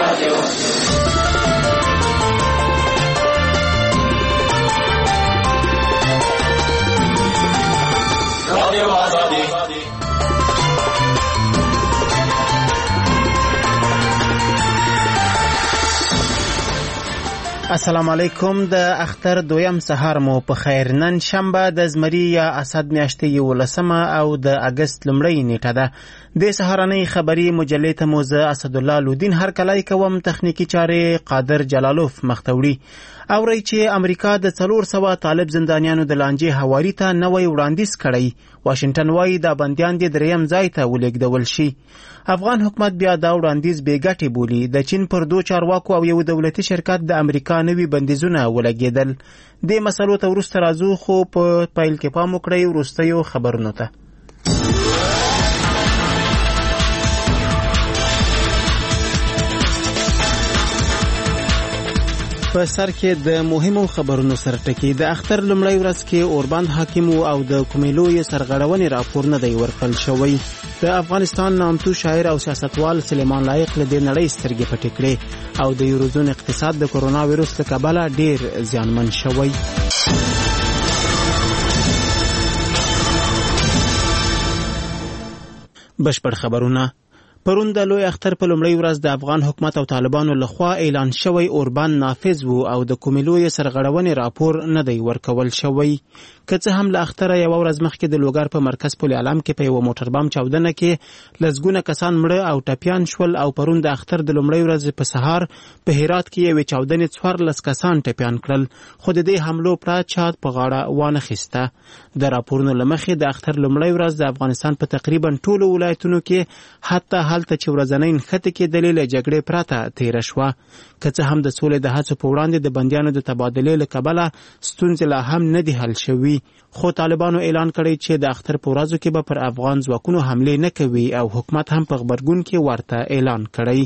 السلام علیکم. د اختر دویم سهار مو په خیر. نن شنبه د زمری یا اسد میاشتې 11 او د اگست لومړۍ نیټه ده. د سهارنۍ خبری مجلې ته مو زه اسدالله لودین هر کله کوم. تخنیکی چارې قادر جلالوف مختوړي. اوري چې امریکا د 400 طالب زندانیانو د لانجې حوالی ته نوې وړاندیز کړی. واشنگټن وايي دا بندیان د دریم ځای ته ولېږدول شي. افغان حکومت بیا دا وړاندیز بې ګټې بولي. د چین پر 2 چارواکو او یو دولتي شرکت د امریکا نوي بندیزونه ولګېدل. د مسلو ته وروسته راځو، خو په پیل کې پام وکړئ وروستیو خبرونو ته. په سر کې د مهمو خبرونو سره ټکی. د اختر لومړۍ ورځ کې اوربند حاکم او د کومېلو یې سرغړونې راپور نه دی ورکړل شوی. د افغانستان نامتو شاعر او سیاستوال سلیمان لایق له دې نړۍ سترګې پټې کړې او د یوروزون اقتصاد د کرونا وایرس له کبله ډیر زیانمن شوی. بشپړ خبرونه. پرون د لوی اختر په لومړۍ ورځ د افغان حکومت او طالبانو لخوا اعلان شوی اوربند نافذ وو او د کومېلو یې سرغړونې راپور نه دی ورکول شوی. که څه هم له اختره یو ورځ مخکې د لوګر په مرکز پل علم کې په یو موټر بم چاودنه کې لزګونه کسان مړه او ټپیان شول او پرون د اختر د لومړۍ ورځ په سهار په هرات کې یو چاودنې 14 کسان ټپیان کړل، خو د دې حملو پر چا په غاړه وانه خسته. د راپورونو لمخې د اختر لومړۍ ورځ د افغانستان په تقریبا ټولو ولایتونو کې حتی هلته چې ورځنۍ نښتې کې دلیل جګړې پراته تیر شوه. که څه هم د سولې د هڅو په وړاندې د بندیانو د تبادلې له کبله ستونزې لا هم نه دي حل شوي، خو طالبانو اعلان کړی چې د اختر په ورځو کې به پر افغان ځواکونو حملې نه کوي او حکومت هم په غبرګون کې ورته اعلان کړی.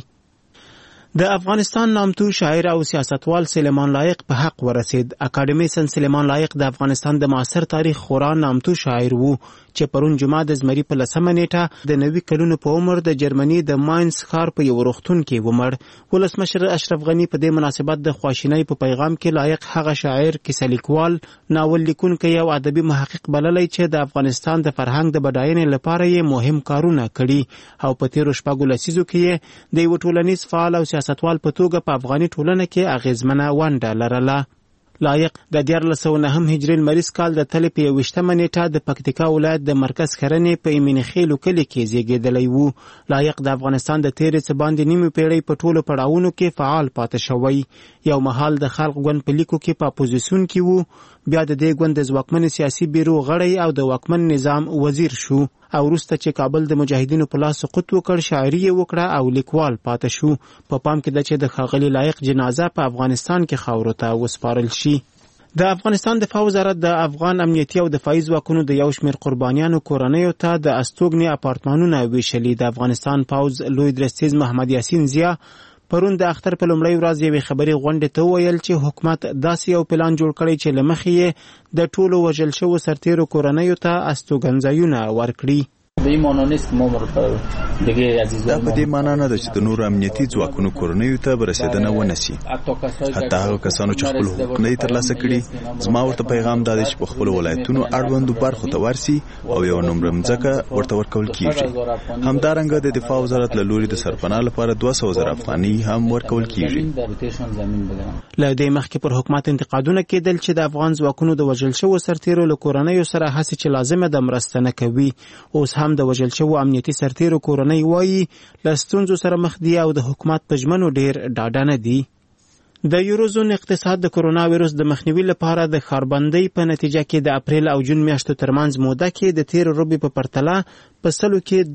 د افغانستان نامتو شاعر او سیاستوال سلیمان لایق په حق ورسید. اکاډمیسن سلیمان لایق د افغانستان د معاصر تاریخ خورا نامتو شاعر وو چې پرون جمعه د زمری په 10 نیټه د 90 کلونو په عمر د جرمني د ماینز ښار په یو روغتون کې ومړ. ولسمشر اشرف غنی په دې مناسبت د خواشینۍ په پیغام کې لایق هغه شاعر، کیسه لیکوال، ناول لیکونکی او ادبي محقق بللی چې د افغانستان د فرهنګ د بډاینې لپاره یې مهم کارونه کړي او په تیرو شپږو لسیزو کې د یو ټولنیز فعال او سیاستوال په توګه په افغاني ټولنه کې اغیزمنه ونډه لرله. لایق د 1409 هجري لمریز کال د تلې په 21 نیټه د پکتیکا ولایت د مرکز خرنې په ایمنخیلو کلي کې زیږېدلی وو. لایق د افغانستان د تیرې څه باندې نیمه پیړۍ په ټولو پړاوونو کې فعال پاتې شوی. یو مهال د خلق ګوند په لیکو کې په اپوزیسیون کې وو، بیا د دې ګوند د ځواکمن سیاسي بیرو غړی او د واکمن نظام وزیر شو او وروسته چې کابل د مجاهدینو په لاس سقوط وکړ شاعري یې وکړه او لیکوال پاتې شو. په پام کې ده چې د ښاغلي لایق جنازه په افغانستان کې خاورو ته وسپارل شي. د افغانستان دفاع وزارت د افغان امنیتي او دفاعي ځواکونو د یو شمېر قربانیانو کورنیو ته د استوګنې اپارتمانونه ویشلي. د افغانستان پوځ لوی درستیز محمد یاسین زیا پرون د اختر په لومړۍ ورځ یوې خبري غونډې ته وویل چې حکومت داسې یو پلان جوړ کړی چې له مخې یې د ټولو وژل شوو سرتیرو کورنیو ته استوګنځایونه ورکړي. به این معنا نیست که ما دیگه عزیزان دا په دې معنا نه ده چې د نور امنیتي ځواکونو کورنیو ته برسېدنه ونشي. حتی هغه کسانو چې خپل حقوق نه ترلاسه کړي، زما ورته پیغام دا دی چې په خپل ولایتونو اړوندو برخو ته ورسي او یو نمره مځکه ورته ورکول کیږي. همدارنګه د دفاع وزارت له لوري د سرپناه لپاره 200,000 افغانۍ هم ورکول کیږي. له دې مخکې پر حکومت انتقادونه کېدل چې د افغان ځواکونو د وژل شوو سرتیرو له کورنیو سره هڅې چې لازمه ده مرسته نه کوي. اوس هم د وژل شوو امنیتي سرتیرو کورنۍ وایي له ستونزو سره مخ دي او د حکومت په ژمنو ډیر ډاډه نه دي. د یوروزون اقتصاد د کرونا وایرس د مخنیوي لپاره د ښاربندۍ په نتیجه کې د اپریل او جون میاشتو ترمنځ موده کې د تیر روبي په پرتله په سلو کې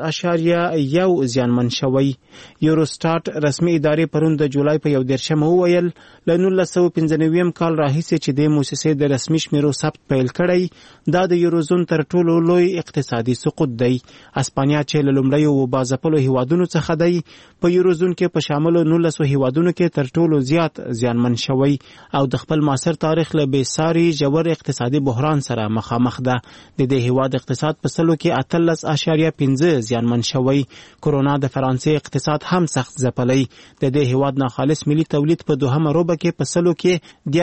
12.1 زیانمن شوی. یوروسټاټ رسمي ادارې پرون د جولای په 11 وویل له 1995 کال راهیسې چې د موسسې د رسمي شمیرو ثبت پیل کړی دا د یوروزون تر ټولو لوی اقتصادي سقوط دی. اسپانیا چې له لومړیو باځپلو هیوادونو څخه دی په یوروزون کې په شامل 19 هیوادونو کې تر ټولو زیات زیات زیانمن شوی او د خپل معاصر تاریخ له بېساري ژور اقتصادي بحران سره مخامخ ده. د دې هیواد اقتصاد په سلو کې 18.5 زیانمن شوی. کرونا د فرانسې اقتصاد هم سخت ځپلی. د دې هیواد ناخالص ملي تولید په دوهمه روبه کې په سلو کې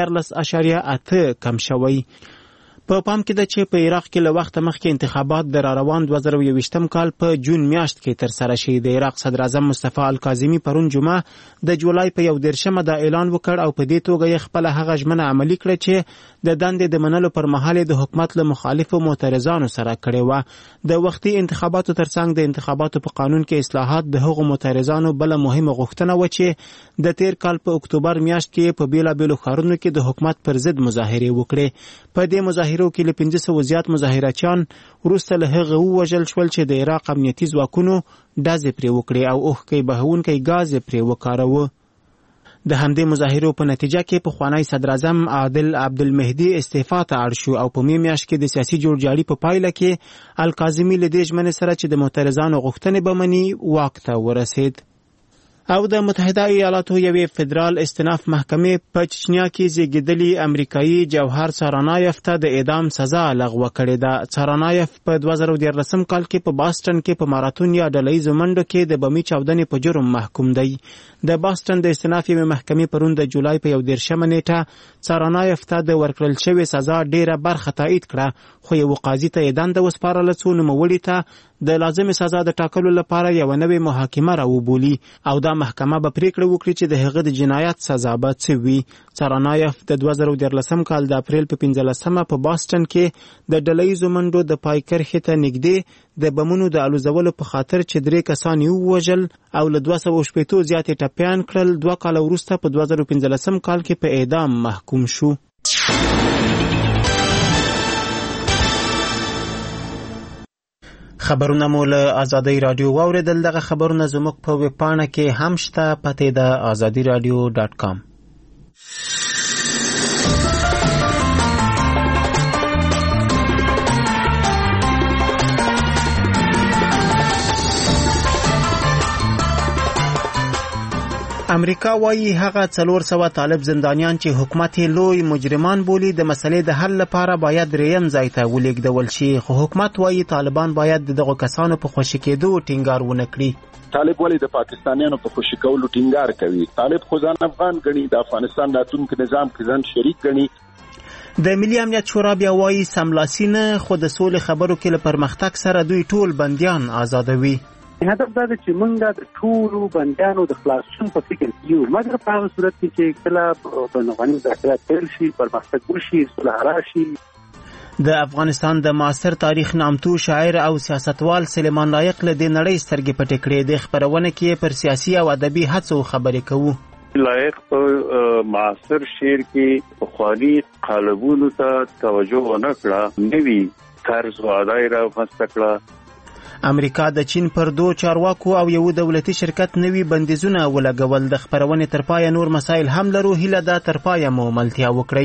14.8 کم شوی. په پام کې ده چې په عراق کې له وخت مخکې انتخابات د راروان 2021 کال په جون میاشت کې ترسره شي. د عراق صدر اعظم مصطفی الکاظمي پرون جمعه د جولای په 21 دا اعلان وکړ او په دې توګه یې خپل هغه ژمنه عملي کړه چې د دندې د منلو پر مهال د حکومت له مخالفو معترضانو سره کړې و. د وختي انتخاباتو ترڅنګ د انتخاباتو په قانون کې اصلاحات د هغو معترضانو بل مهمه غوښتنه و چې د تیر کال په اکتوبر میاشت کې په بیلابیلو ښارونو کې د حکومت پر ضد مظاهرې وکړې. په دې مظاهرو کې له 500 زیات مظاهرچیان وروسته له هغه ووژل شول چې د عراق امنیتي ځواکونو ډزې پرې وکړې او اوښکې بهونکی ګاز پرې وکاروه. د همدې مظاهرو په نتیجه کې پخوانی صدر اعظم عادل عبدالمهدي استعفا ته اړ شو او په می میاشت کې د سیاسي جوړجاړي په پایله کې الکاظمي له دې ژمنې سره چې د معترضانو غوښتنې به مني واک ته ورسید. او د متحده ایالاتو یوې فدرال استناف محکمې په چچنیا کې زیږیدلي امریکایي جوهر سارانایف ته د اعدام سزا لغوه کړې ده. سارانایف په 2013 کال کې په باستن کې په ماراتون یا ډلهییزو منډو کې د بمي چاودنې په جرم محکوم دی. د باستن د استناف یوې محکمې پرون د جولای په 11 نیټه سارانایف ته د ورکړل شوې سزا ډیره برخه تایید کړه، خو یو قاضي ته یې دنده وسپارله څو نوموړي ته د لازمې سزا د ټاکلو لپاره یو نوې محاکمه راوبولي او دا محکمه به پریکړه وکړي چې د هغه د جنایت سزا به څه وي. سارانایف د 2013 کال د اپریل په 15 په باستن کې د ډلهییزو منډو د پای کرښې ته نږدې د بمونو د الوزولو په خاطر چې 3 کسان یې ووژل او له 280 زیاتې ټپیان کړل. 2 کاله وروسته په 2015 کال کې په اعدام محکوم شو. خبرونه مو له آزادۍ رادیو واوریدل. دغه خبرونه زموږ په ویب پاڼه کې هم شته، پته د azadiradio.com. امریکا وايي هغه 400 طالب زندانیان چې حکومت لوی مجرمان بولي د مسلې د حل لپاره باید دریم ځای ته ولېږدول شي، خو حکومت وايي طالبان باید دغه کسانو په خوشي کېدو ټینګار ونه کړي. طالب ولی د پاکستانیانو په خوشي کولو ټینګار کوي. طالب خو ځان افغان ګڼي، د افغانستان راتلونکي نظام کې ځان شریک ګڼي. د ملي امنیت شورا بیا وايي سملاسي نه، خو د سولې خبرو کې له پرمختګ سره دوی ټول بندیان آزادوي. هدف دا دی چې موږ د ټولو بندیانو د خلاصون په فکر کې یو، مګر په هغه صورت کې چې کله بینالمللي مذاکرات پیل شي، پرمختګ وشي، صلح راشي. د افغانستان د معاصر تاریخ نامتو شاعر او سیاستوال سلیمان لایق له دې نړۍ سترګې پټې کړې. د خبرونه کې پر سیاسي او ادبي هڅو خبرې کوو. لایق په معاصر شعر کې پخواني قالبونو ته توجه ونه کړه، نوي طرز و ادای را وسته کړه. امریکا د چین پر 2 چارواکو او یو دولتي شرکت نوي بندیزونه ولګول. د خبرونې تر پایه نور مسایل هم لرو، هیله ده تر پایه مو ملتیا وکړئ.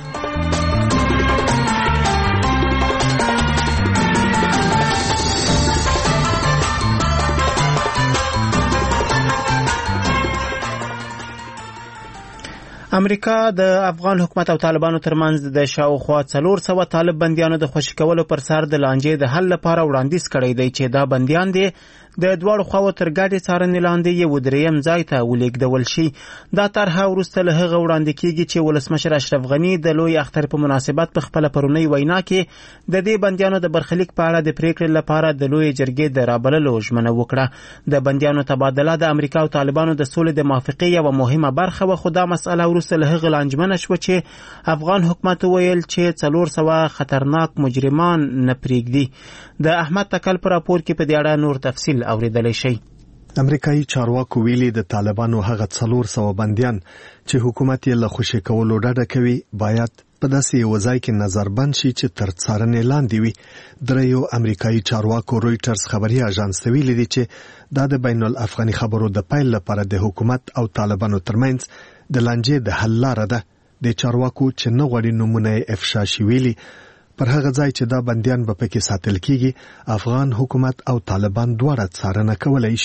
امریکا د افغان حکومت او طالبانو ترمنځ د شاوخوا 400 طالب بندیانو د خوشي کولو پر سر د لانجې د حل لپاره وړاندیز کړی دی چې دا بندیان دي د دواړو خواو تر ګډې څارنې لاندې یو دریم ځای ته ولېږدول شي. دا طرحه وروسته له هغه وړاندې کیږي چې ولسمشر اشرف غني د لوی اختر په مناسبت په خپله پرونۍ وینا کې د دې بندیانو د برخلیک په اړه د پریکړې لپاره د لوی جرګې د رابللو ژمنه وکړه. د بندیانو تبادله د امریکا او طالبانو د سولې د موافقې یوه مهمه برخه وه، خو دا مسئله وروسته له هغه لانجمنه شوه چې افغان حکومت وویل چې 400 خطرناک مجرمان نه پرېږدي. د احمد تکل پر راپور کې په دې اړه نور تفصیل اوریدلی شي. امریکایي چارواکو ویلي د طالبانو هغه 400 بندیان چې حکومت یې له خوشي کولو ډډه کوي باید په داسې یو ځای کې نظربند شي چې تر څارنې لاندې وي. دریو امریکایي چارواکو رویټرز خبري اژانس ته ویلي دي چې دا د بین الافغاني خبرو د پیل لپاره د حکومت او طالبانو ترمنځ د لانجې د حل لاره ده. د چارواکو چې نه غواړي نومونه افشا شي ویلي پر هغه ځای چې دا بندیان به پکې ساتل کیږي افغان حکومت او طالبان دواړه څارنه کولای شي.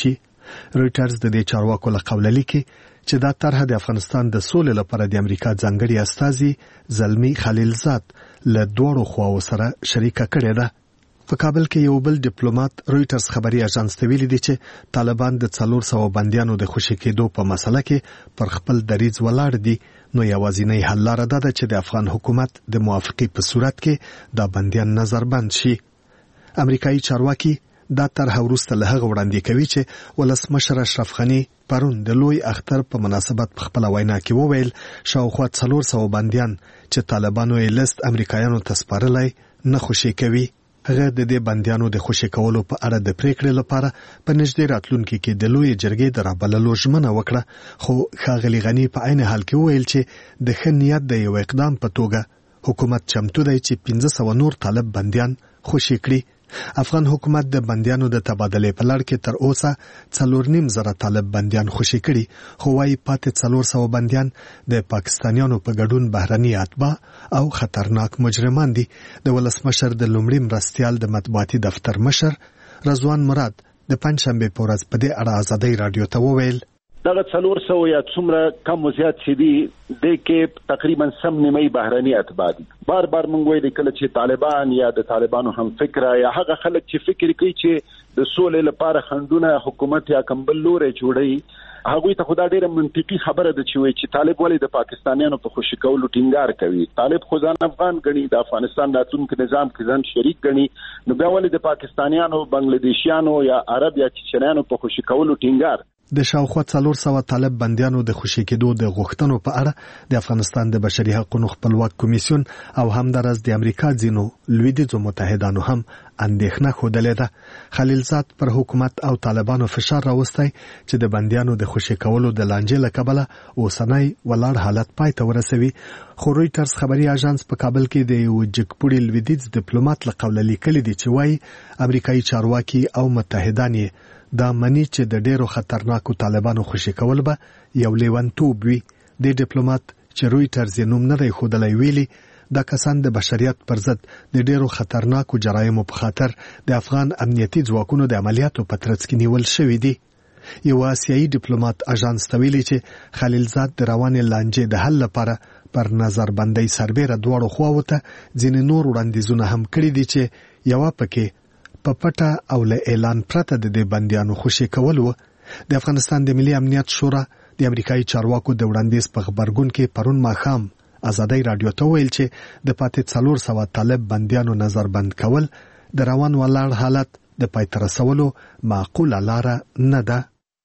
رويټرز د دې چارواکو له قوله لیکي چې دا طرح د افغانستان د سولې لپاره د امریکا ځانګړي استازي زلمی خلیلزاد له دوړو خواو سره شریکه کړې ده. په کابل کې یو بل ډیپلوماټ رويټرز خبري اژانس ته ویلي دی چې طالبان د 400 بنديانو د خوشي کېدو په مسله کې پر خپل دریځ ولاړ دي، نو یوازینی حل لاره ده چې د افغان حکومت د موافقې په صورت کې دا بنديان نظربند شي. امریکایي چارواکي دا طرح وروسته له هغه وړاندې کوي چې ولسمشر اشرف غني پرون د لوی اختر په مناسبت په خپل وینا کې وویل شاوخوا 400 بنديان چې طالبانو یې لیست امریکایانو ته سپارلی نه خوشي کوي. هغه د دې بنديانو د خوشي کولو په اړه د پریکړې لپاره په نږدې راتلونکي کې د لوی جرګې د رابللو ژمنه وکړه، خو ښاغلي غني په عین حال کې وویل چې د ښه نیت د یو اقدام په توګه حکومت چمتو دی چې 1500 نور طالب بنديان خوشي کړي. افغان حکومت د بنديانو د تبادلې په لړ کې تر اوسه 4.5 طالب بنديان خوشي کړي، خو وايي پاتې 400 بنديان د پاکستانیانو په ګډون بهرني اتباع او خطرناک مجرمان دي. د ولسمشر د لومړي مرستيال د مطبوعاتي دفتر مشر رضوان مراد د پنځشنبه په ورځ په دې اړه ازادي رادیو ته وویل دغه 400 یا څومره کم زیات شي دي د کې تقریبا سم نیمه بهرني اتباع دي. بار مونږ وایي کله چې طالبان یا د طالبانو هم فکر یا هغه خلک چې فکر کوي چې د سولې لپاره خندونه حکومت یا کمبل لوري جوړي، هغه ته خدای ډیره منطقي خبره ده چې وایي چې طالب ولې د پاکستانیانو په خوشی کولو ټینګار کوي. طالب خو ځان افغان غني، د افغانستان راتلونکي نظام کې ځان شریک غني، نو بیا ولې د پاکستانیانو، بنگلاديشیانو یا عرب یا چچنیانو په خوشی کولو ټینګار. د شاوخوا 400 طالب بنديانو د خوشي کېدو د غوښتنو په اړه د افغانستان د بشري حقوقو خپلواک کمیسیون او همدارس د امریکا ځینو لویدیځو متحدانو هم اندېښنه خوده ده. خلیلزاد پر حکومت او طالبانو فشار راوستی چې د بنديانو د خوشي کولو د لانجې لکبله اوسنۍ ولاړ حالت پای ته ورسوي. خو رويټرز خبري اژانس په کابل کې د یو جګپوړي لویدیځ ډیپلوماټ له قوله لیکلي دي چې وايي امریکایي چارواکي او متحدان یې دا منی چې د ډیرو خطرناکو طالبانو خوشي کول به یو لیونتوب وي. د ډیپلوماټ چې رويټرز یې نوم نه دی ښودلی ویلي دا کسان د بشریت پر ضد د ډیرو خطرناکو جرایمو په خاطر د افغان امنیتي ځواکونو د عملیاتو په ترڅ کې نیول شوي دي. یو آسیایي ډیپلوماټ اژانس ته ویلي چې خلیلزاد د روانې لانجې د حل لپاره پر نظربندۍ سربېره دواړو خواوو ته ځینې نور وړاندیزونه هم کړي دي چې یوه پکې په پټه او له اعلان پرته د دې بنديانو خوشي کول و. د افغانستان د ملي امنیت شورا د امریکایي چارواکو د وړاندیز په خبرګون کې پرون ماښام ازادي رادیو ته ویل چې د پاتې 400 طالب بنديانو نظربند کول د روان ولاړ حالت د پای ته رسولو معقوله لاره نه ده.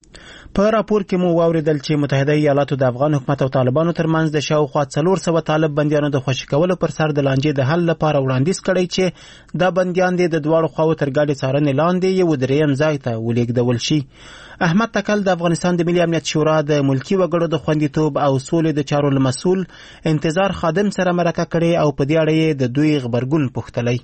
په راپور کې مو واوریدل چې متحده ایالاتو د افغان حکومت او طالبانو ترمنځ د شاوخوا 400 طالب بنديانو د خوشي کولو پر سر د لانجې د حل لپاره وړاندیز کړی چې دا بنديان د دواړو خواو تر ګډې څارنې لاندې یو دریم ځای ته ولېږدول شي. احمد تکل د افغانستان د ملي امنیت شورا د ملکی وګړو د خوندیتوب او سولې د چارو مسؤل انتظار خادم سره مرکه کړې او په دې اړه د دوی خبرګون پوښتلی.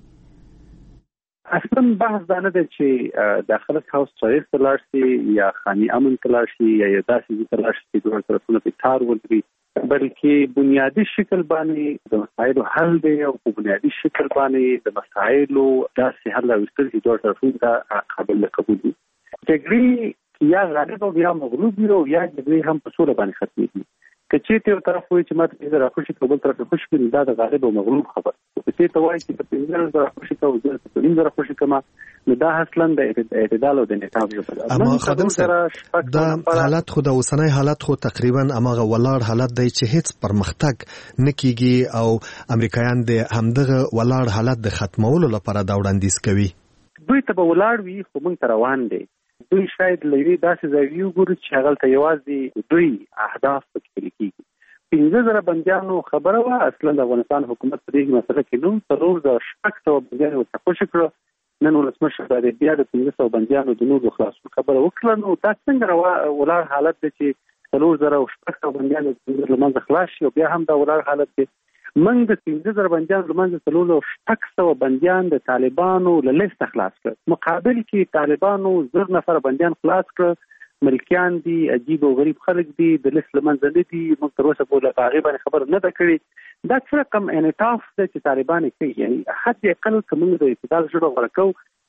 اصلا بحث دا نه دی چې داخله هاوس چاریر ته لاړ شي یا خاني امن ته لاړ شي یا داسې ځای ته لاړ شي چې دوه طرفونه په تار ولري، بلکې بنیادی شکل باندې د مسایلو حل دی او په بنیادی شکل باندې د مسایلو داسې حل راوستل چې دوه طرفونه ته قابل قبول دي. جګړې یا غالب او یا مغلوب وي او یا جګړې هم په سوله باندې ختمېږي. که چېرته یو طرف وایي چې ماته 15 خوشي کول طرف خوشي کړي، دا د غالب او مغلوب خبر. که چېرته وایي چې په 15 خوشي کول زه په 15 خوشي کما، نو دا اصلا د اعتدال او د نظام ژبه ده. اما خادم سره دا حالت خو د اوسنۍ حالت خو تقریبا اماغه ولاړ حالت دی چې هیڅ پرمختګ نکېږي او امریکایان د همدغه ولاړ حالت د ختمولو لپاره دا وړاندیز کوي. دوی ته به ولاړ وي خو موږ ته روان دي. دوی شاید لوی داسې ځای وګوري چې هغه ته یوازې دوی اهداف پکې لیکيږي. 15,000 بنديانو خبره وا اصلا د افغانستان حکومت په دې مسله کې نو 3,600 بنديانو ته خوشی کړو. نن ولسمشر د بیا د 1500 بنديانو د نور خلاصو خبره وکړه. نو دا څنګه ولاړ حالت دی چې 3,600 بنديانو د منځ خلاص شي او بیا هم دا ولاړ حالت دی. من د 15,000 بنديانو د منځ 3,600 بنديان د طالبانو له لیست خلاص کړ. مقابل کې طالبانو 1000 نفر بنديان خلاص کړ. ملکیان دي، عجیب او غریب خلک دي، د لیست لمنځه نه دي. موږ تر اوسه په غیبه خبر نه ده کړې. دا څه رقم انعطاف دی چې طالبان کوي؟ یعنی حد اقل کوم د اعتدال جوړ ورکو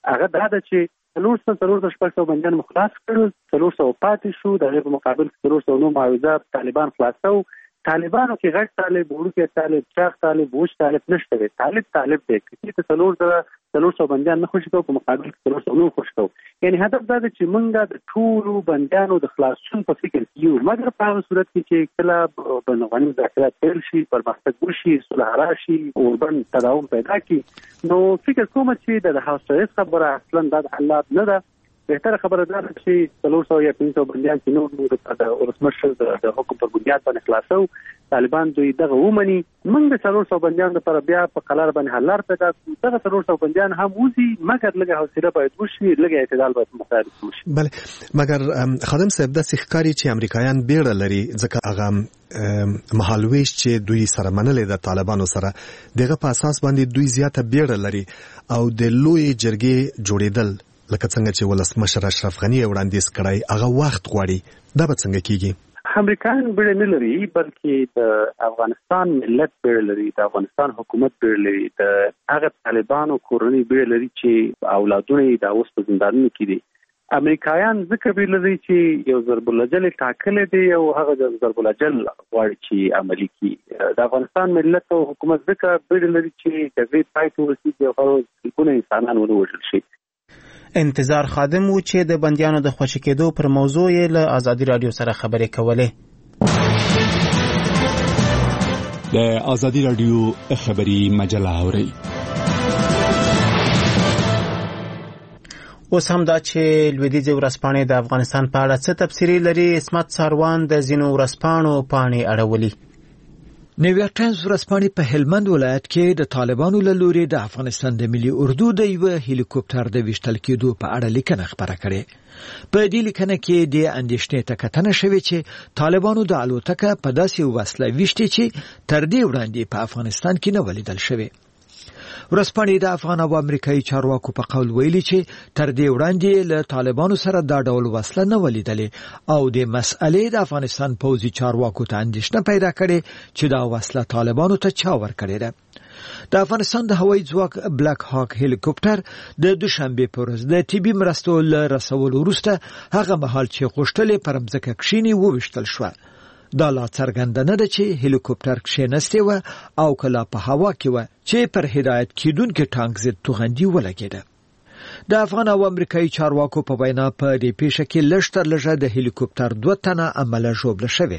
هغه دا ده چې 300 بندیان مخلاص کړل، 300 پاتې شو، د هغې په مقابل 309 معاوضه طالبان خلاصو. طالبانو کې غټ طالب، وړوکی طالب، چاغ طالب، وچ طالب نشته دی. طالب دی چې ته 300 بندیان نه خوشي کوو، په مقابل 309 خوشي کوو. یعنی هدف دا دی چې موږ د ټولو بندیانو د خلاصون په فکر کې یو، مګر په هغه صورت کې چې کله بین الافغاني مذاکرات پیل شي، پرمختګ وشي، صلح راشي، اوربن تداوم پیدا کړي، نو فکر کوم چې د هاوس خبره اصلا د حالات نه ده. بهتره خبره ده چې 300 یا 500 بندیان چې نور د ولسمشر د حکم پر بنیاد باندې خلاصو، طالبان دوی دغه ومني. موږ د 300 بندیان لپاره بیا په قلار باندې حل لار پیدا کړو. دغه 300 بندیان هم وځي، مګر لږه حوصله باید وشي، لږه اعتدال باید مخالف وشي. بله، مګر خادم صاحب د ښکاری چې امریکایان بیړه لري، ځکه هغه مهالويش چې دوی سره منلې د طالبانو سره دغه په اساس باندې دوی زیاته بیړه لري او د لوی جرګې جوړیدل لکه څنګه چې ولسمشر اشرف غنی وړاندیز کړی هغه وخت غواړي. دا به څنګه کیږي؟ امریکایان بیړه نه لري، بلکې د افغانستان ملت بیړه لري، د افغانستان حکومت بیړه لري، د هغه طالبانو کورنۍ بیړه لري چې اولادونه یې د اوس په زندانونو کې دي. امریکایان ځکه بیړه لري چې یو ضرب الجل ټاکلی دی او هغه ضرب الجل غواړي چې عملي کړي. د افغانستان ملت او حکومت ځکه بیړه لري چې جګړې پای ته ورسېږي او هغه انسانان ونه وژل شي. انتظار خادم و چې د بندیانو د خوشي کېدو پر موضوع یې له آزادي رادیو سره خبرې کولې. د آزادي رادیو خبري مجله اوري. اوس هم دا چې لویدیځې ورځپاڼې د افغانستان په اړه څه تبصرې لري. اسمت ساروان د ځینو ورځپاڼو پاڼې اړولي. نیویارک ټایمز ورځپاڼې په هلمند ولایت کې د طالبانو له لوري د افغانستان د ملي اردو د یو هلیکوپټر د وشتل کېدو په اړه لیکنه خبره کړې. په دې لیکنه کې د اندېښنې ته کتنه شوې چې طالبانو د الوتکه په داسې وسله وشتي چې تر دې وړاندې په افغانستان کې نه ولیدل شوې. ورځپاڼې د افغان او امریکایي چارواکو په قول ویلي چې تر دې وړاندې له طالبانو سره دا ډول وسله نه ولیدلې او د مسئلې د افغانستان پوځي چارواکو ته اندېښنه پیدا کړې چې دا وسله طالبانو ته چا ورکړې ده. د افغانستان د هوایي ځواک بلاک هاک هلیکوپټر د دوشنبه په ورځ د طبي مرستو له رسولو وروسته هغه مهال چې غوښتلې پر مځکه کښینی وویشتل شو. دا لا څرګنده نه ده چې هلیکوپټر کښینستی و او کله په هوا کې و چې پر هدایت کیدونکو ټانک ضد توغندي ولګېده. د افغان او امریکایي چارواکو په وینا په دې پیښه کې لږ تر لږه د هلیکوپټر 2 تنه عمله ژوبله شوې.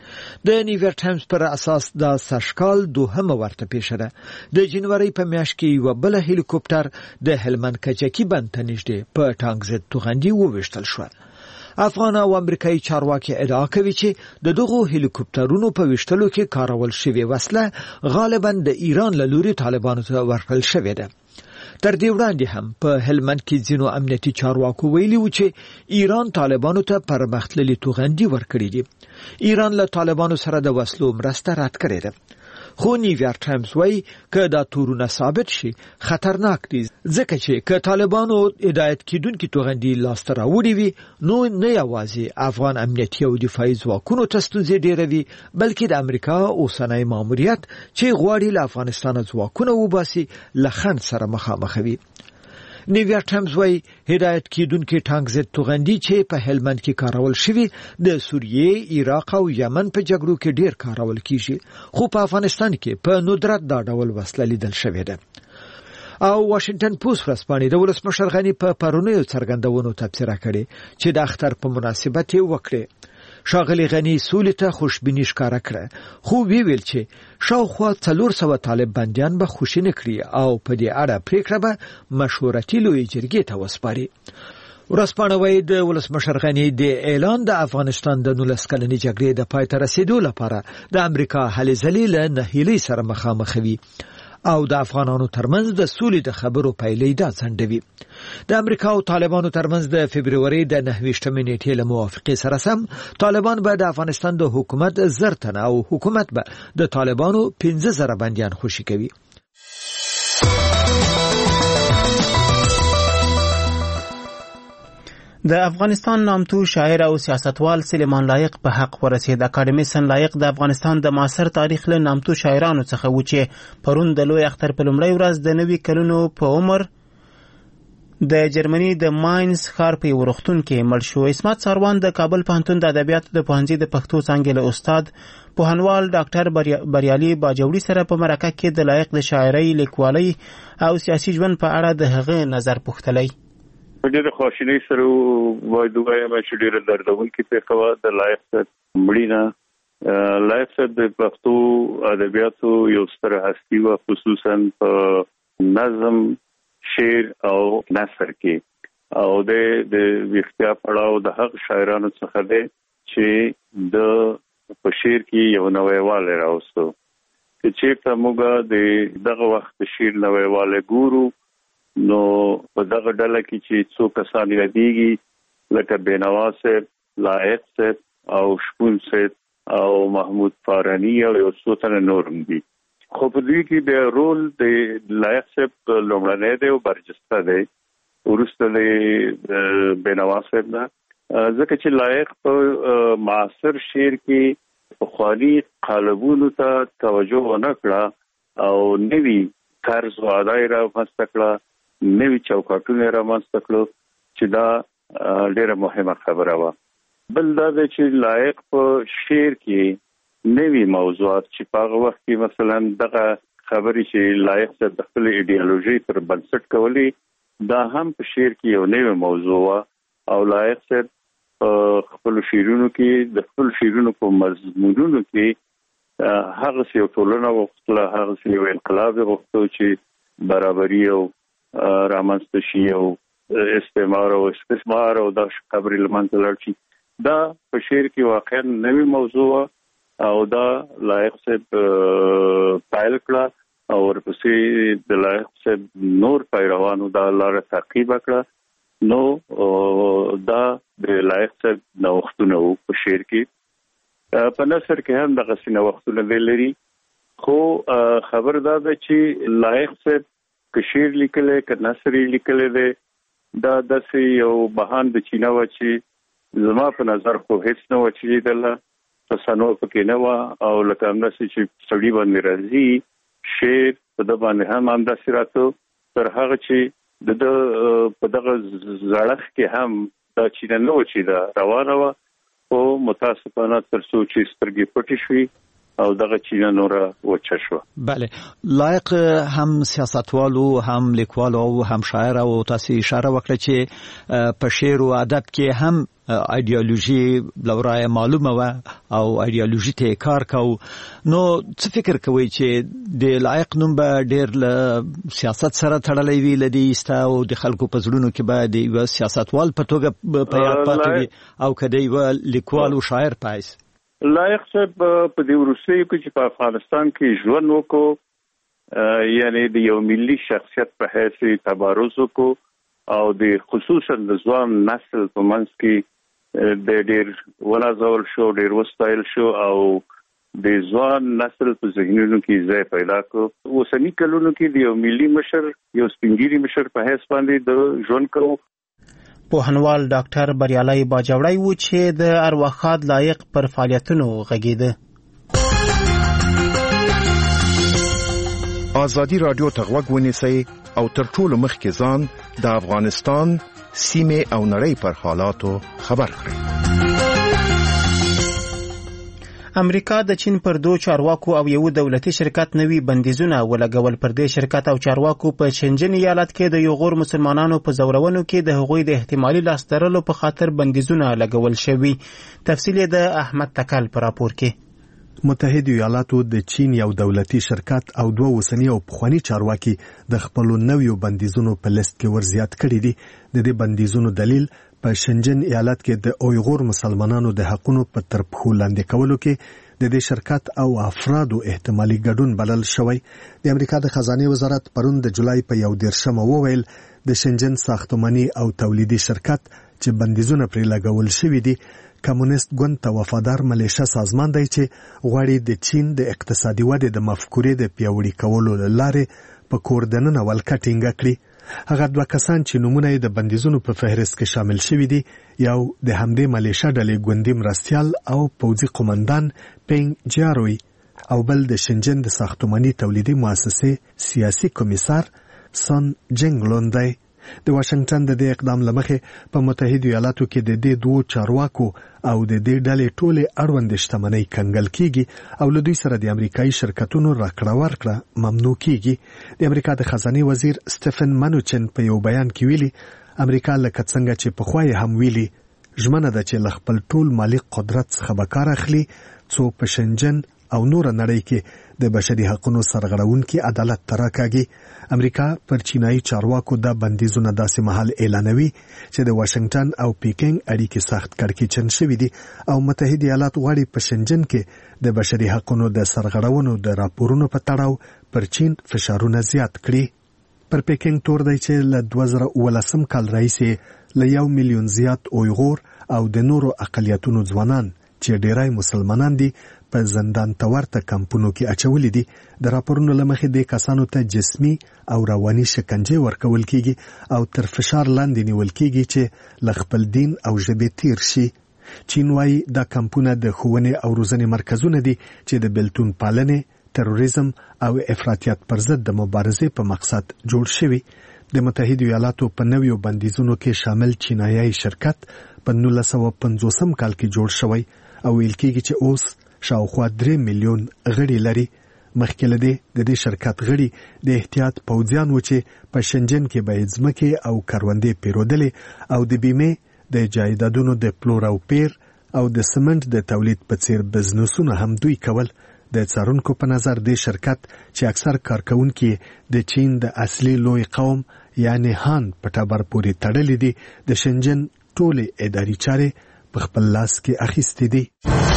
د نیویارک ټایمز پر اساس د سشکال دوهمه ورته پیښه ده. د جنوري په میاشت کې یو بل هلیکوپټر د هلمند کجکی بند ته نږدې په ټانک ضد توغندي وویشتل شو. افغان او امریکایي چارواکي ادعا کوي چې د دغو هلیکوپټرونو په وشتلو کې کارول شوی وسله غالبا د ایران له لوري طالبانو ته ورکړل شوې ده. تر دې وړاندې هم په هلمند کې ځینو امنیتي چارواکو ویلي و چې ایران طالبانو ته پرمختللي توغندي ورکړي دي. ایران له طالبانو سره د وسلو مرسته رد کړې ده. خو نیویارک ټایمز وايي که دا تورونه ثابت شي خطرناک دي، ځکه چې که طالبانو هدایت کیدونکو توغندي لاسته راوړي وي نو نه یوازې افغان امنیتي او دفاعي ځواکونو ته ستونزې ډېروي، بلکې د امریکا اوسنی ماموریت چې غواړي له افغانستان ځواکونه وباسي له خنډ سره مخامخ وي. نیویارک ټایمز وايي هدایت کیدونکو ټانک ضد توغندي چې په هلمند کې کارول شوی د سوریې، عراق او یمن په جګړو کې ډیر کارول کیږي، خو په افغانستان کې په ندرت دا ډول وسله لیدل شوې ده. او واشنگټن پوسټ ورځپاڼې د ولسمشر غنی په پرونیو څرګندونو تبصره کړې چې د اختر په مناسبت یې وکړه. شاغلی غنی سولې ته خوشبیني ښکاره کړه، خو ویل چې شاوخوا 400 طالب بندیان به خوشی نه کړي او په دې اړه پریکړه به مشورتي لوی جرګې ته وسپاري. ورځپاڼه وايي د ولسمشر غنی د اعلان د افغانستان د 19 کلنې جګړې د پای ته رسیدو لپاره د امریکا هلې ځلې له نهیلۍ سره مخامخ وي او د افغانانو ترمنځ د سولې د خبرو پیلې دا ځنډوي. د امریکا او طالبانو ترمنځ د فبرवरी د 29 نیټې له موافقې سره سم طالبان به د افغانستان د حکومت 1000 تنه او حکومت به د طالبانو 15000 بنديان خوشي کوي. د افغانستان نامتو شاعر او سیاستوال سلیمان لایق په حق ورسید. اکاډمیسن لایق د افغانستان د معاصر تاریخ له نامتو شاعرانو څخه و چې پرون د لوی اختر په لومړۍ ورځ د 90 کلونو په عمر د جرمني د ماینز ښار په یو روغتون کې مړ شو. عصمت ساروان د کابل پوهنتون د ادبیاتو د پوهنځي د پښتو څانګې له استاد پوهنوال ډاکټر بریالي باجوړي سره په مرکه کې د لایق د شاعرۍ، لیکوالۍ او سیاسي ژوند په اړه د هغه نظر پوښتلی. په ډېر خواشینۍ سره باید ووایم چې ډېره دردونکې پېښه وه د لایق صاحب مړینه. لایق صاحب د پښتو ادبیاتو یو ستره هستي وه، خصوصا په نظم، شعر او نثر کې، او د ویښتیا پړاو د هغه شاعرانو څخه دی چې د په شعر کې یو نویوالی راوستو. چې چېرته موږ د دغه وخت د شعر نویوالی ګورو، نو په دغه ډله کې چې څو کسان یادېږي لکه بینوا صاحب، لایق صاحب او شپون صاحب او محمود فارانی او یو څو تنه نور هم دي. خو په دوی کې بیا رول د لایق صاحب لومړنی دی او برجسته دی وروسته د بینوا صاحب نه، ځکه چې لایق په معاصر شعر کې پخواني قالبونو ته توجه ونه کړه او نوي طرز و ادای رامنځته کړه، نوي چوکاټونه رامنځته کړو، چې دا ډېره مهمه خبره وه. بل دا دی چې لایق په شعر کې نوی موضوعات چې په هغه وخت کې مثلا دغه خبرې چې لایق صاحب د خپل ایډیالوژي پر بنسټ کولې، دا هم په شعر کې یو نوی موضوع وه، او لایق صاحب په خپل شعرونو کې د خپل شعرونو په مضمونونو کې هغه یو ټولنه غوښتله، هغه یو انقلاب غوښتو چې برابري او رامنځته شي او استعمار او استثمار او دا خبرې له منځه لاړ شي. دا په شعر کې واقعا نوی موضوع وه او دا لایق صاحب پایل کړه او ورپسې د لایق صاحب نور پیروانو دا لاره تعقیب کړه. نو دا د لایق صاحب نوښتونه وو په شعر کې. په نثر کې هم دغسې نوښتونه دی لري، خو خبر دا ده چې لایق صاحب که شعر لیکلی که نثر یې لیکلی دی، دا داسې یو بهان د چینه وه چې زما په نظر خو هیڅ نه وه چې لیدله، تصنع پکې نه وه، او لکه همداسې چې سړي باندې راځي شعر په ده باندې هم همداسې راته، تر هغه چې د په دغه زړښت کې هم دا چینه نه وه چې دا روانه وه، خو متاسفانه تر څو چې سترګې پټې شوي او دغه چینه نوره وچه شوه. بله، لایق هم سیاستوالو، هم لیکوالو او هم شاعر، او تاسو اشاره وکړه چې په شعر او ادب کې هم ایدئولوژي لورای معلومه و او ایدئولوژي ته کار کو. نو څه فکر کوي چې د لایق نوم به ډېر له سیاست سره تړلی وي لدی او د خلکو په زړونو کې به د یو سیاستوال په توګه په یاد پاتې وي او که د یو لیکوال او شاعر پایس؟ لایق صاحب په دې وروستیو کې چې په افغانستان کې ژوند وکړو، یعنی د یو ملي شخصیت په حیث تبارز وکړو او د خصوصا د ځوان نسل په منځ کې د ډېر ونازول شو، ډېر وستایل شو او د ځوان نسل په ذهنونو کې ځای پیدا کړو. اوسني کلونو کې د یو ملي مشر، یو سپینګیري مشر په حیث باندې د ژوند کوو. پوهنوال ډاکټر بریالي باجوړی و چې د ارواښاد لایق پر فعالیتونو غږېده. ازادي رادیو ته غوږ ونیسئ او تر ټولو مخکې ځان د افغانستان سیمې او نړۍ پر حالاتو خبر کړئ. امریکا د چین پر دو چارواکو او یو دولتي شرکت نوي بندیزونه ولګول. پر دې شرکت او چارواکو په شنجن ایالت کې د یغور مسلمانانو په زورونو کې د هغوی د احتمالي لاسترلو په خاطر بندیزونه لګول شوي. تفصیل د احمد تکل پر راپور کې. متحده ایالاتو د چین یو دولتي شرکت او دوه اوسنی او پخوانی چارواکي د خپل نویو بندیزونو په لیست کې ورزیات کړي دي. د دې بندیزونو دلیل په شنجن ایالت کې د اویغور مسلمانانو د حقونو په ترپښو لاندې کولو کې د دې شرکت او افرادو احتمالي ګډون بلل شوی. د امریکا د خزانه وزارت پرون د جولای په 11 وویل د شنجن ساختماني او تولیدي شرکت چې بندیزونه پرې لګول شوي دي کمونیست ګوند ته وفادار ملیشه سازمان دی چې غواړي د چین د اقتصادي ودې د مفکورې د پیاوړي کولو لارې په کور دننه ولکه ټینګه کړي. هغه دوه کسان چې نومونه یې د بندیزونو په فهرست کې شامل شوي دي، یو د همدې ملیشه ډلې ګوندي مرستیال او پوځي قومندان پینګ جاروي او بل د شنجن د ساختماني تولیدي مؤسسې سیاسي کمیسار سن جنګلون دی. د واشنگټن د دې اقدام لمخې په متحده ایالاتو کې د دې دوه چارواکو او د دې ډلې ټوله اړوند شتمنۍ کنګل کیږي او له دوی سره د امریکایي شرکتونو راکړه ورکړه ممنوع کیږي. د امریکا د خزانه وزیر سټيفن منوچن په یو بیان کې ویلي امریکا لکه څنګه چې په خوای هم ویلي ژمنه ده چې ل خپل ټول مالی قدرت څخه به کار اخلي څو په شنجن او نور نړۍ کې د بشري حقوقو سرغړونکي عدالت تراکاږي. امریکا پر چینایي چارواکو د بندیزونو داسې محل اعلانوي چې د واشنگټن او پیکینګ اړیکې سخت کړکېچن شوې دي او متحده ایالات غواړي په شنجن کې د بشري حقوقو د سرغړونو د راپورونو په تړاو پر چین فشارونه زیات کړي. پر پیکینګ تور دی چې له 2019 کال راهیسې له 1 میلیون زیات اویغور او د نورو اقلیتونو ځوانان چې ډیری مسلمانان دي په زندان تورته کمپونو کې اچولې دي. د راپورونو لمخې د کسانو ته جسمي او رواني شکنجه ورکول کیږي او تر فشار لاندې نیول کیږي چې ل خپل دین او ژبه تیر شي. چین وايي دا کمپونه د ښوونې او روزنې مرکزونه دي چې د بلتون پالنې، تروریزم او افراطیت پر ضد د مبارزې په مقصد جوړ شوي. د متحده ایالاتو په نویو بندیزونو کې شامل چینایي شرکت په 1950 کال کې جوړ شوی او ویل کېږي چې اوس شاوخوا 3 میلیون غړي لري. مخکې له دې شرکت غړي د احتیاط پوځیان و چې په شنجن کې به ځمکې او کروندې پیرودلې او د بیمې د جایدادونو د پلور او پیر او د سمنټ د تولید په څیر بزنسونه هم دوی کول. د څارونکو په نظر د شرکت چې اکثر کارکونکي د چین د اصلي لوی قوم یعنی هان په ټبر پورې تړلې دي د شنجن ټولې اداري چارې په خپل لاس کې اخیستې دي.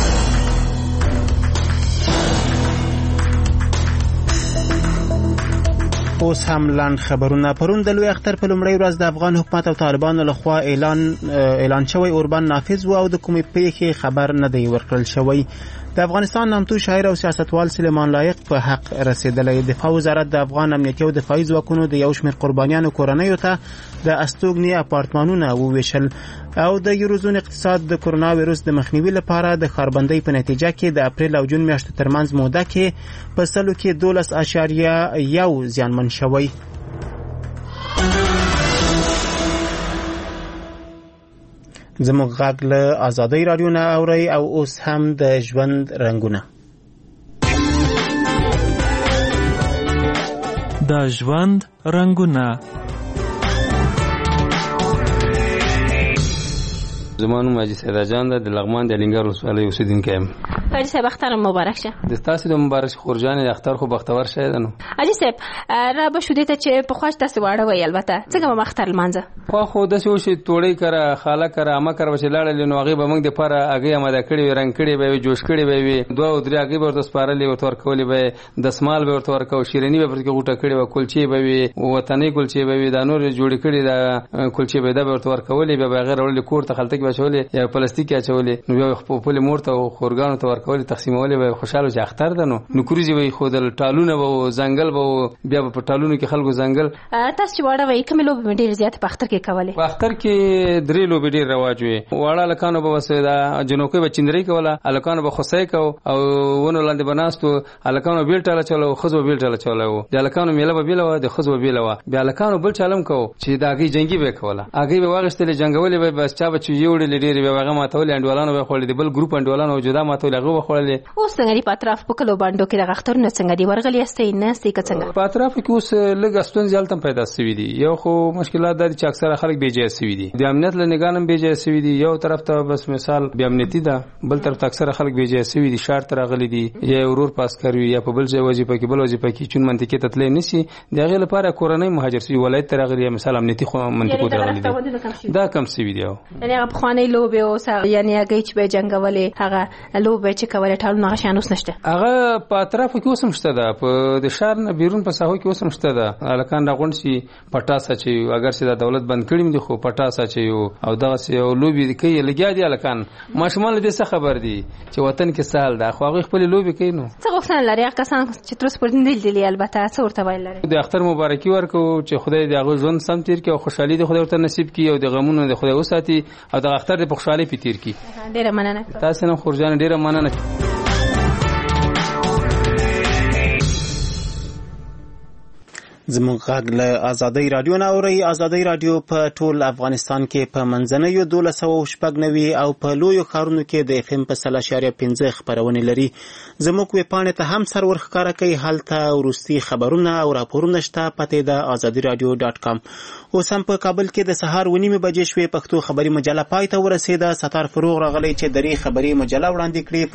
اوس هم لاند خبرونه. پرون د لوی اختر په لومړۍ ورځ د افغان حکومت او طالبانو لخوا اعلان شوی اوربان نافذ و او د کومې پیښې خبر نه دی ورکړل شوی. د افغانستان نامتو شاعر او سیاستوال سلیمان لایق په حق رسیدلی. دفاع وزارت د افغان امنیتي او دفاعي ځواکونو د یو شمېر قربانیانو کورنیو ته د استوګنې اپارتمانونه وویشل او د یوروزون اقتصاد د کرونا وایرس د مخنیوي لپاره د ښاربندۍ په نتیجه کې د اپریل او جون میاشتو ترمنځ موده کې په سلو کې 12.1 زیانمن شوی. زموږ غږ له آزادۍ رادیو نه اورئ او اوس هم د ژوند رنګونه. د ژوند رنګونه. زمانو ماجي سیدا جان د لغمان د لنګر ولسوالۍ اوسیدونکی یم. حاجی صاحب اختر مبارک شه. د تاسو د مبارک خورجان د اختر خو بختور شه ده نو. حاجی صاحب را به شو دې ته چې په خوښ تاسو واړه وی البته څنګه ما اختر لمانځه خو د څه شي توړی کړه خاله کړه اما کړه چې لاړل نو هغه به موږ د پاره هغه اماده کړی رنگ کړی به جوش کړی به دوه او درې هغه به ورته سپارلې ورته ورکولې به د سمال به ورته ورکو شیرینی به ورته غوټه کړی و کلچې به وطني کلچې به د نور جوړ کړی د کلچې به د ورته ورکولې به غیر ورل کور ته خلته کې بچولې یا پلاستیک اچولې نو یو خپل مور ته خورګانو ته ورکولې تقسیمولې به خوشاله چې اختر ده نو کوريزي وي خو د ټالونه به زنګل به بیا په ټالونو کې خلکو زنګل. تاسو چې واړه وای کوم لوب ډیر زیات په اختر کې کولې؟ په اختر کې درې لوب ډیر رواج وي. واړه لکانو به وسدا جنوکي به چندري کوله الکانو به خصای کو او ونه لاندې بناستو الکانو بیل ټاله چلو خزو بیل ټاله چلو د الکانو میله به بیل و د خزو بیل و بیا الکانو بل چالم کو چې داګي جنگي به کوله اګي به واغشتل جنگولې به بس چا بچ یوړل ډیر به هغه ماتول انډولانو به خولې د بل ګروپ انډولانو جدا ماتول هغه خولې. اوس څنګه په اطراف په کلو باندې کې د اخترونو څنګه دی ورغلی استي نه استي څنګه په اطراف کې اوس لږ استون ځلتم پیدا شوی دي. یو خو مشکلات د چې اکثره خلک بیجه شوی دي د امنیت له نگانم بیجه شوی دي. یو طرف ته بس مثال بیا امنیتی ده بل طرف ته اکثره خلک بیجه شوی دي شهر ته راغلي دي یا ورور پاس کوي یا په بل ځای وظیفه کې بل وظیفه کې چون منطقه ته تللی نشي د هغه لپاره کورنۍ مهاجر شوی ولایت ته راغلي مثال امنیتی خو منطقه ته راغلي دي دا کم شوی دی. یعنی هغه خوانې لوبه او یعنی هغه چې به جنگولې هغه لوبه چې کوله ټالونه غشان اوس نشته. هغه په اطراف کې اوسم شته ده په د شهر نه بیرون په ساحو کې اوسم شته ده الکان راغون شي پټاسه چې اگر چې د دولت بند کړی دی خو پټاسه چې او دغه سه لوبي کوي لګیا دي الکان ماشومان دې څه خبر دي چې وطن کې سال ده خو هغه خپل لوبي کوي نو څه غوښتنه لري کسان چې تر اوسه پورې نه دي البته څه ورته ویل لري. د اختر مبارکي ورکو چې خدای دې هغه ژوند سم تیر کړي او خوشحالي دې خدای ورته نصیب کړي او د غمونو دې خدای وساتي او د اختر دې په خوشحالي په تیر کړي. ډیره مننه تاسو نه خورجان ډیره مننه. زموږ غږ له آزادۍ رادیو نه اورئ. آزادۍ رادیو په ټول افغانستان کې په منځنیو 1290 او په لویو ښارونو کې د FM په 3.5 خپرونې لري. زموږ ویبپاڼې ته هم سر ورښکاره کوي. هلته وروستي خبرونه او راپورونه شته. پته د azadiradio.com. اوس هم په کابل کې د سهار 9:30 بجې شوې. پښتو خبري مجله پای ته ورسېده. ستار فروغ راغلی چې درې خبري مجله وړاندې کړي.